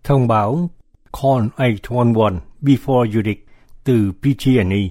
Thông báo Call 811 before you dig từ PG&E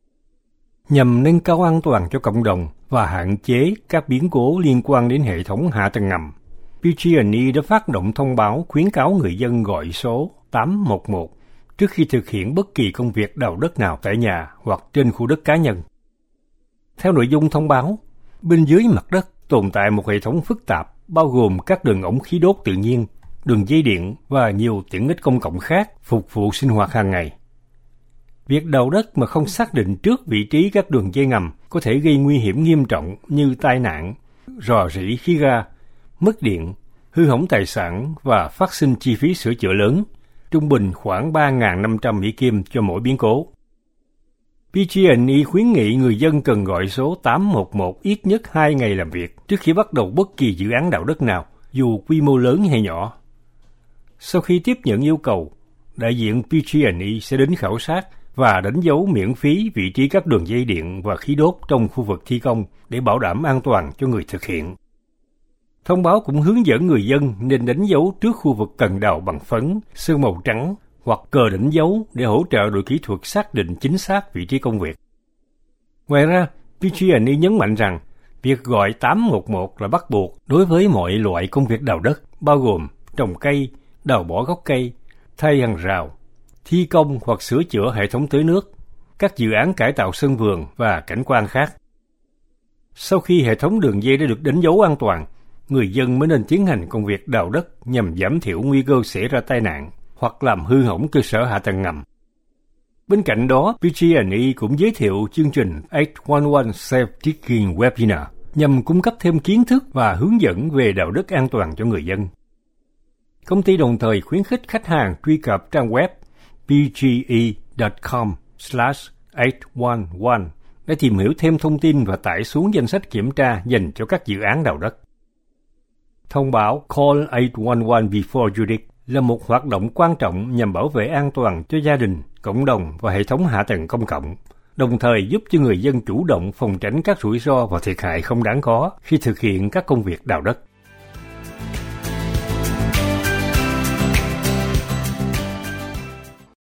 nhằm nâng cao an toàn cho cộng đồng và hạn chế các biến cố liên quan đến hệ thống hạ tầng ngầm. PG&E đã phát động thông báo khuyến cáo người dân gọi số 811 trước khi thực hiện bất kỳ công việc đào đất nào tại nhà hoặc trên khu đất cá nhân. Theo nội dung thông báo, bên dưới mặt đất tồn tại một hệ thống phức tạp bao gồm các đường ống khí đốt tự nhiên, đường dây điện và nhiều tiện ích công cộng khác phục vụ sinh hoạt hàng ngày. Việc đào đất mà không xác định trước vị trí các đường dây ngầm có thể gây nguy hiểm nghiêm trọng như tai nạn, rò rỉ khí ga, mất điện, hư hỏng tài sản và phát sinh chi phí sửa chữa lớn, trung bình khoảng 3.500 Mỹ Kim cho mỗi biến cố. PG&E khuyến nghị người dân cần gọi số 811 ít nhất 2 ngày làm việc trước khi bắt đầu bất kỳ dự án đào đất nào, dù quy mô lớn hay nhỏ. Sau khi tiếp nhận yêu cầu, đại diện PG&E sẽ đến khảo sát và đánh dấu miễn phí vị trí các đường dây điện và khí đốt trong khu vực thi công để bảo đảm an toàn cho người thực hiện. Thông báo cũng hướng dẫn người dân nên đánh dấu trước khu vực cần đào bằng phấn, sơn màu trắng hoặc cờ đánh dấu để hỗ trợ đội kỹ thuật xác định chính xác vị trí công việc. Ngoài ra, PG&E nhấn mạnh rằng việc gọi 811 là bắt buộc đối với mọi loại công việc đào đất, bao gồm trồng cây, đào bỏ gốc cây, thay hàng rào, thi công hoặc sửa chữa hệ thống tưới nước, các dự án cải tạo sân vườn và cảnh quan khác. Sau khi hệ thống đường dây đã được đánh dấu an toàn, người dân mới nên tiến hành công việc đào đất nhằm giảm thiểu nguy cơ xảy ra tai nạn hoặc làm hư hỏng cơ sở hạ tầng ngầm. Bên cạnh đó, PG&E cũng giới thiệu chương trình 811 Safe Digging Webinar nhằm cung cấp thêm kiến thức và hướng dẫn về đào đất an toàn cho người dân. Công ty đồng thời khuyến khích khách hàng truy cập trang web pge.com/811 để tìm hiểu thêm thông tin và tải xuống danh sách kiểm tra dành cho các dự án đào đất. Thông báo Call 811 before you dig là một hoạt động quan trọng nhằm bảo vệ an toàn cho gia đình, cộng đồng và hệ thống hạ tầng công cộng, đồng thời giúp cho người dân chủ động phòng tránh các rủi ro và thiệt hại không đáng có khi thực hiện các công việc đào đất.